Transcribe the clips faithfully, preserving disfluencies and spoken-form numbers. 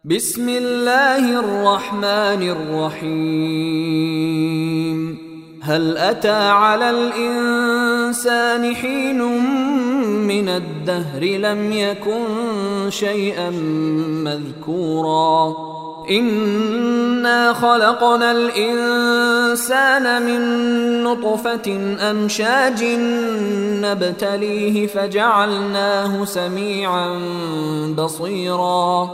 بسم الله الرحمن الرحيم هل أتى على الإنسان حين من الدهر لم يكن شيئا مذكورا إنا خلقنا الإنسان من نطفة أمشاج نبتليه فجعلناه سميعا بصيرا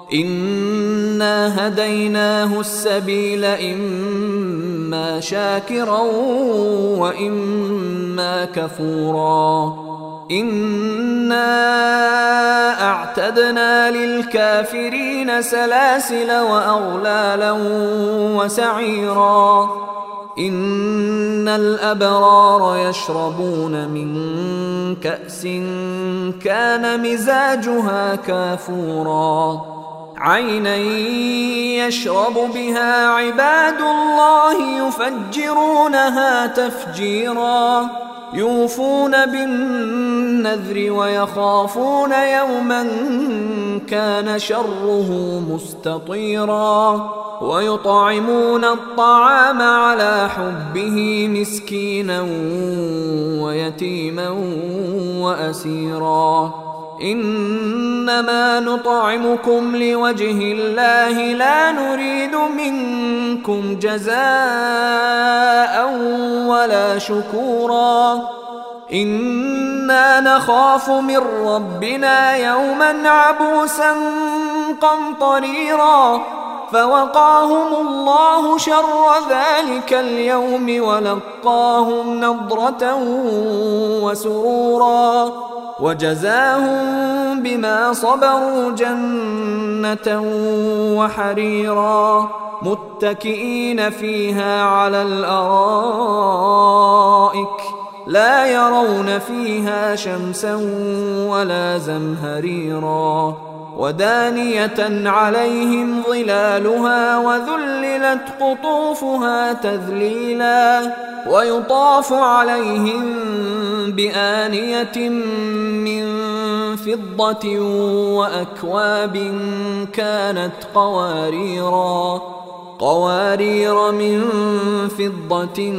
إنا هديناه السبيل إما شاكرا وإما كفورا إنا أعتدنا للكافرين سلاسل وأغلالا وسعيرا إن الأبرار يشربون من كأس كان مزاجها كافورا عينا يشرب بها عباد الله يفجرونها تفجيرا يوفون بالنذر ويخافون يوما كان شره مستطيرا ويطعمون الطعام على حبه مسكينا ويتيما وأسيرا إنما نطعمكم لوجه الله لا نريد منكم جزاء ولا شكورا إنا نخاف من ربنا يوما عبوسا قمطريرا فوقاهم الله شر ذلك اليوم ولقاهم نضرة وسرورا وجزاهم بما صبروا جنة وحريرا متكئين فيها على الأرائك لا يرون فيها شمسا ولا زمهريرا ودانية عليهم ظلالها وذللت قطوفها تذليلا ويطاف عليهم بآنية من فضة وأكواب كانت قواريرا قوارير من فضة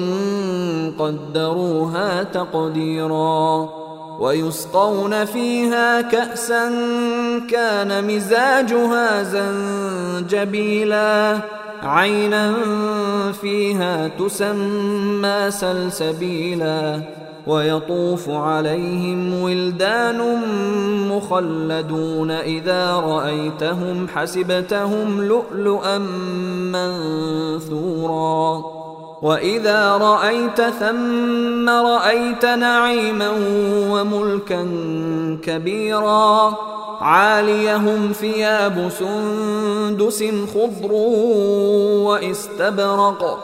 قدروها تقديرا ويسقون فيها كأسا كان مزاجها زنجبيلا عينا فيها تسمى سلسبيلا ويطوف عليهم ولدان مخلدون إذا رأيتهم حسبتهم لؤلؤا منثورا وإذا رأيت ثم رأيت نعيما وملكا كبيرا عاليهم ثياب سندس خضر واستبرق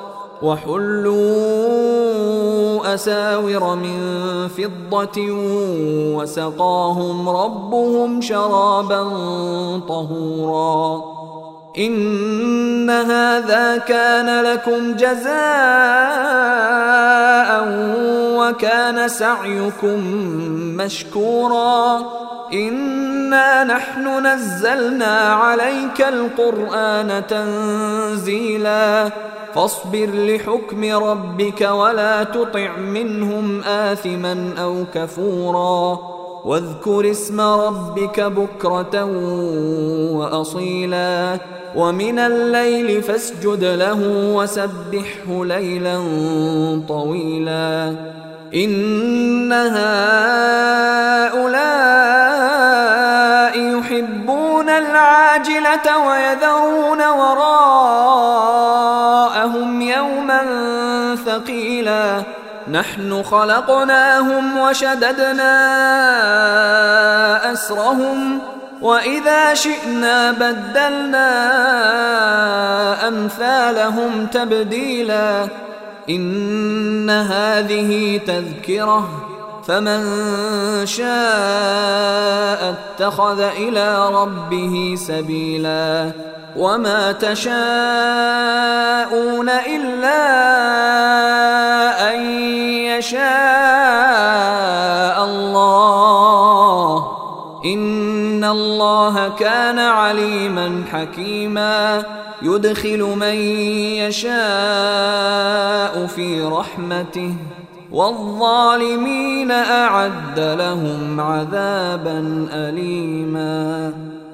وحلوا أساور من فضة وسقاهم ربهم شرابا طهورا إن هذا كان لكم جزاء وكان سعيكم مشكورا إنا نحن نزلنا عليك القرآن تنزيلا فاصبر لحكم ربك ولا تطع منهم آثما أو كفورا واذكر اسم ربك بكرة وأصيلا ومن الليل فاسجد له وسبحه ليلا طويلا إن هؤلاء يحبون العاجلة ويذرون وراءهم يوما ثقيلا نحن خلقناهم وشددنا أسرهم وإذا شئنا بدلنا أمثالهم تبديلا إن هذه تذكرة فمن شاء اتخذ إلى ربه سبيلا وما تشاءون إلا أن يشاء الله إن الله كان عليما حكيما يدخل من يشاء في رحمته والظالمين أعد لهم عذابا أليما.